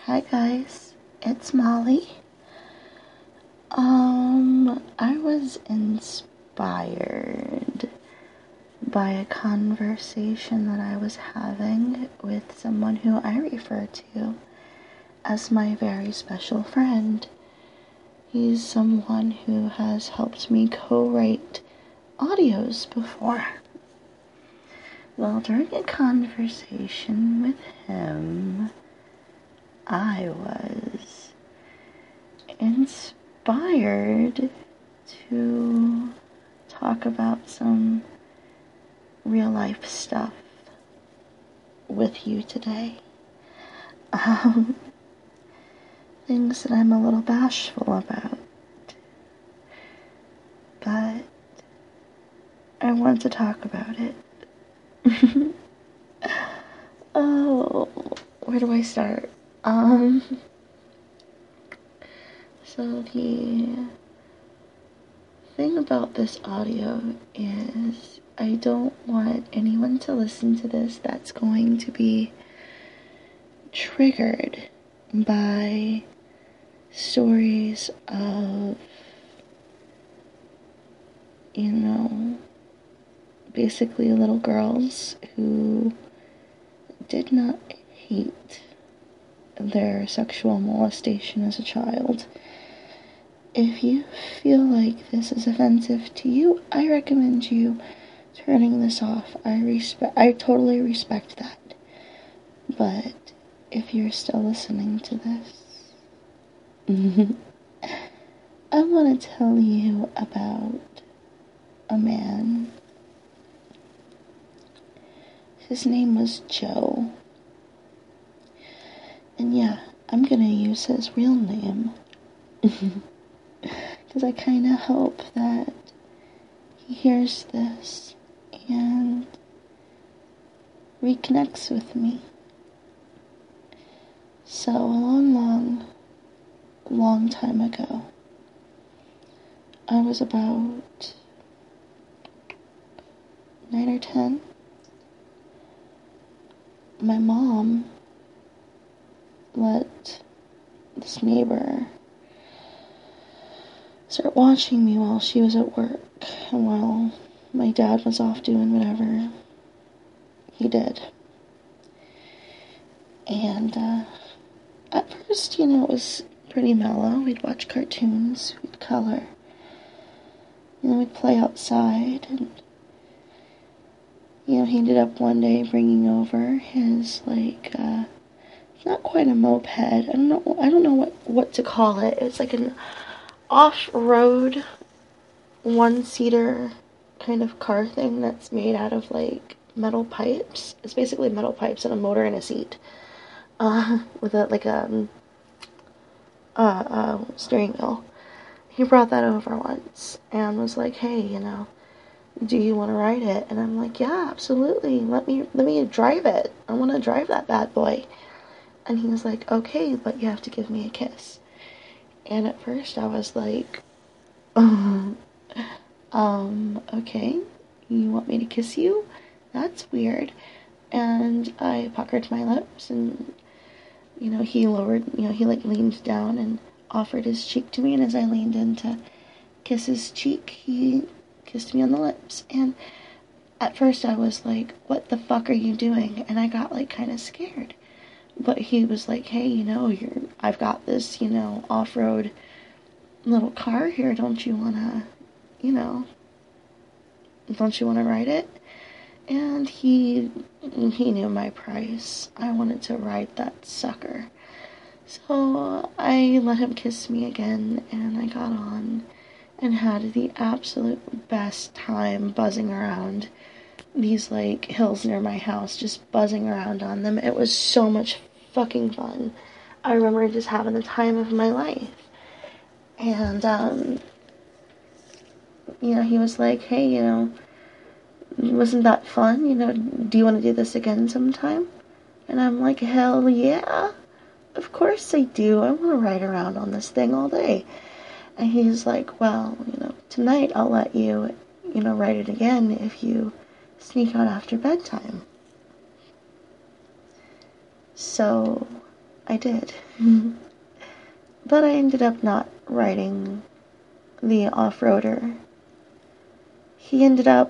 Hi guys, it's Molly. I was inspired by a conversation that I was having with someone who I refer to as my very special friend. He's someone who has helped me co-write audios before. Well, during a conversation with him, I was inspired to talk about some real life stuff with you today. Things that I'm a little bashful about, but I want to talk about it. Oh, where do I start? So the thing about this audio is I don't want anyone to listen to this that's going to be triggered by stories of, basically little girls who did not hate their sexual molestation as a child. If you feel like this is offensive to you, I recommend you turning this off. I totally respect that. But if you're still listening to this, I want to tell you about a man. His name was Joe. And yeah, I'm gonna use his real name. Because I kind of hope that he hears this and reconnects with me. So, a long time ago, I was about 9 or 10. My mom let this neighbor start watching me while she was at work, and while my dad was off doing whatever he did. And at first, it was pretty mellow. We'd watch cartoons, we'd color, we'd play outside, and he ended up one day bringing over his, not quite a moped. I don't know what to call it. It's like an off-road, one-seater kind of car thing that's made out of, metal pipes. It's basically metal pipes and a motor and a seat. With a steering wheel. He brought that over once and was like, hey, do you want to ride it? And I'm like, yeah, absolutely. Let me drive it. I want to drive that bad boy. And he was like, okay, but you have to give me a kiss. And at first I was like, okay, you want me to kiss you? That's weird. And I puckered my lips, and, he lowered, he leaned down and offered his cheek to me, and as I leaned in to kiss his cheek, he kissed me on the lips. And at first I was like, what the fuck are you doing? And I got, kind of scared. But he was like, hey, I've got this, off-road little car here. Don't you want to ride it? And he knew my price. I wanted to ride that sucker. So I let him kiss me again, and I got on and had the absolute best time buzzing around these, hills near my house, just buzzing around on them. It was so much fucking fun. I remember just having the time of my life. And, he was like, hey, wasn't that fun? Do you want to do this again sometime? And I'm like, hell yeah. Of course I do. I want to ride around on this thing all day. And he's like, well, tonight I'll let you, ride it again if you sneak out after bedtime. So I did. But I ended up not riding the off-roader. He ended up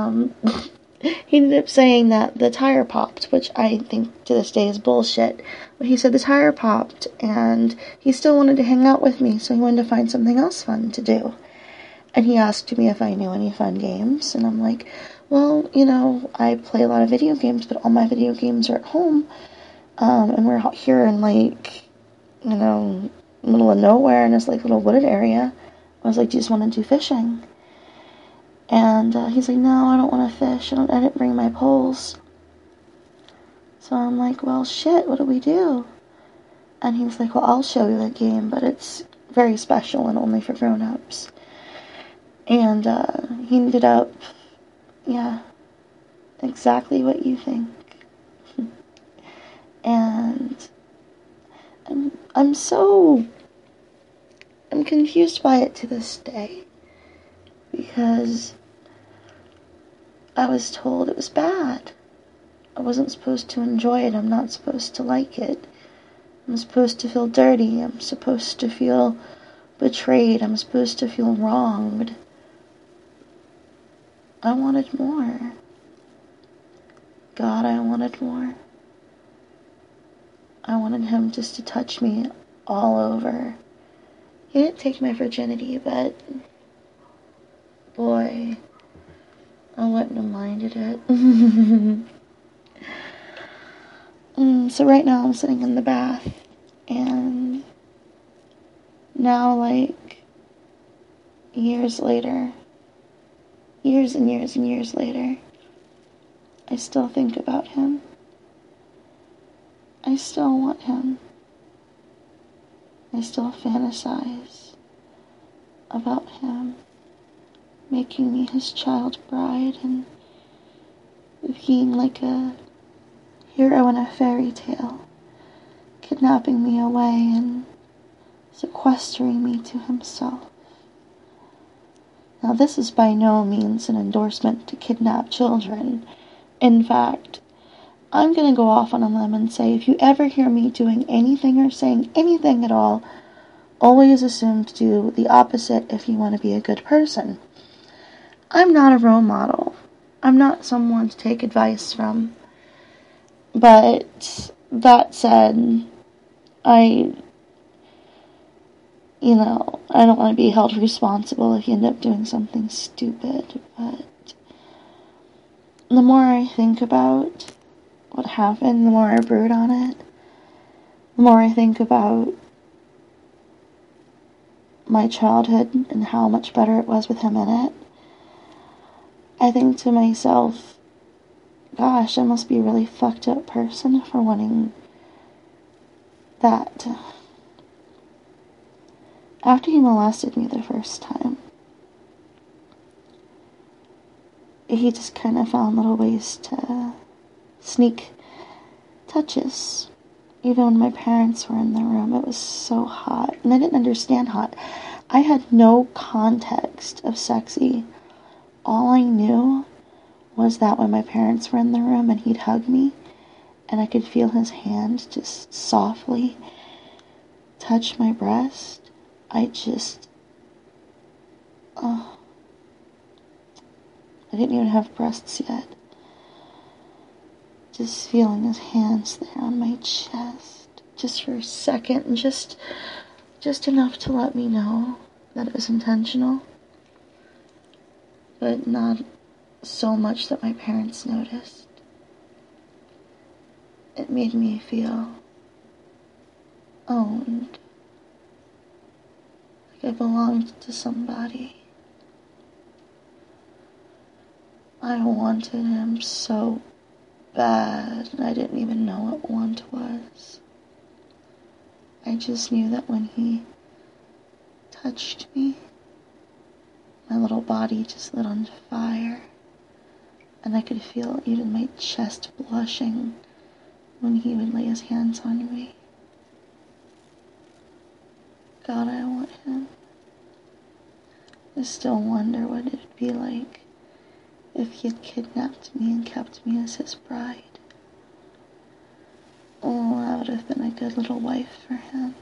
saying that the tire popped, which I think to this day is bullshit. But he said the tire popped, and he still wanted to hang out with me, so he wanted to find something else fun to do. And he asked me if I knew any fun games, and I'm like, well, I play a lot of video games, but all my video games are at home, and we're out here in, middle of nowhere in this, little wooded area. I was like, do you just want to do fishing? And he's like, no, I don't want to fish. I didn't bring my poles. So I'm like, well, shit, what do we do? And he's like, well, I'll show you the game, but it's very special and only for grown-ups. And he ended up, exactly what you think. And I'm confused by it to this day. Because I was told it was bad. I wasn't supposed to enjoy it. I'm not supposed to like it. I'm supposed to feel dirty. I'm supposed to feel betrayed. I'm supposed to feel wronged. I wanted more. God, I wanted more. I wanted him just to touch me all over. He didn't take my virginity, but boy, I wouldn't have minded it. So right now I'm sitting in the bath, and now, years later, years and years and years later, I still think about him. I still want him. I still fantasize about him making me his child bride and being like a hero in a fairy tale, kidnapping me away and sequestering me to himself. Now, this is by no means an endorsement to kidnap children. In fact, I'm going to go off on a limb and say if you ever hear me doing anything or saying anything at all, always assume to do the opposite if you want to be a good person. I'm not a role model. I'm not someone to take advice from. But that said, I don't want to be held responsible if you end up doing something stupid, but the more I think about what happened, the more I brood on it, the more I think about my childhood and how much better it was with him in it. I think to myself, gosh, I must be a really fucked up person for wanting that. After he molested me the first time, he just kind of found little ways to sneak touches. Even when my parents were in the room, it was so hot. And I didn't understand hot. I had no context of sexy. All I knew was that when my parents were in the room and he'd hug me, and I could feel his hand just softly touch my breast, I didn't even have breasts yet. Just feeling his hands there on my chest, just for a second, and just enough to let me know that it was intentional, but not so much that my parents noticed. It made me feel owned, like I belonged to somebody. I wanted him so bad, and I didn't even know what want was. I just knew that when he touched me, my little body just lit on fire, and I could feel even my chest blushing when he would lay his hands on me. God, I want him. I still wonder what it would be like if he had kidnapped me and kept me as his bride. Oh, I would have been a good little wife for him.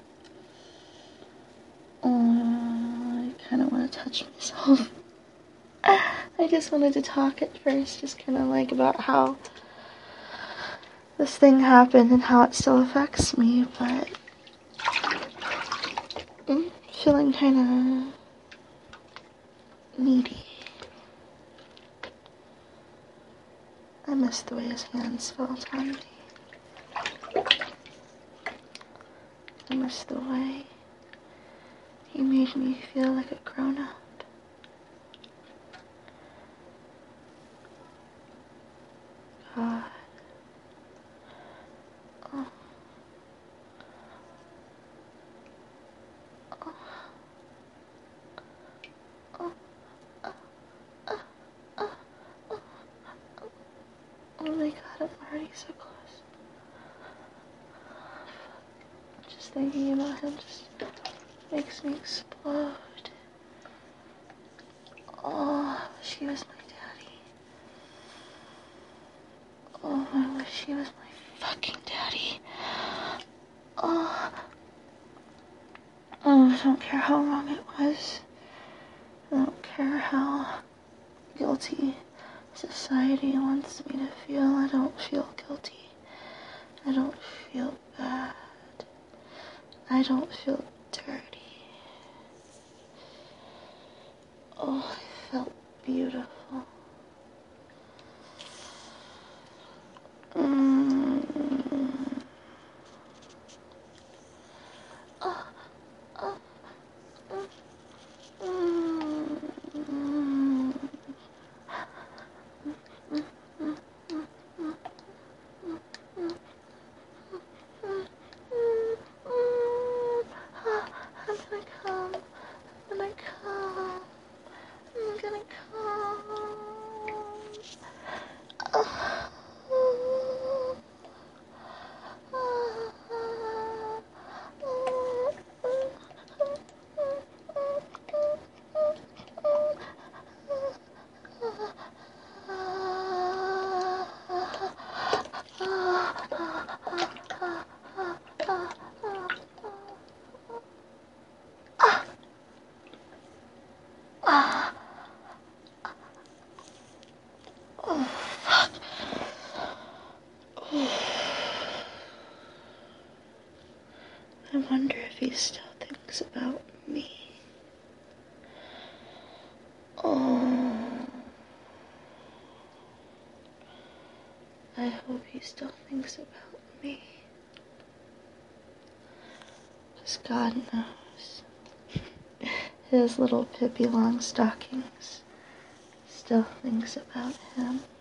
Oh, I kind of want to touch myself. I just wanted to talk at first, just kind of like about how this thing happened and how it still affects me, but I'm feeling kind of needy. I miss the way his hands felt on me. I miss the way he made me feel like a grown-up. God. Oh. Oh. Oh. Oh my god, I'm already so close. Just thinking about him just makes me explode. Oh, I wish he was my daddy. Oh, I wish he was my fucking daddy. Oh. Oh, I don't care how wrong it was. I don't care how guilty society wants me to feel. I don't feel guilty. I don't feel bad. I don't feel dirty. Oh, I felt beautiful. Mm. Oh, oh, mm, mm, mm, mm, mm, mm, mm, I'm gonna come. I'm gonna come. I'm gonna come. I wonder if he still thinks about me. Oh, I hope he still thinks about me. 'Cause God knows his little Pippi Longstockings still thinks about him.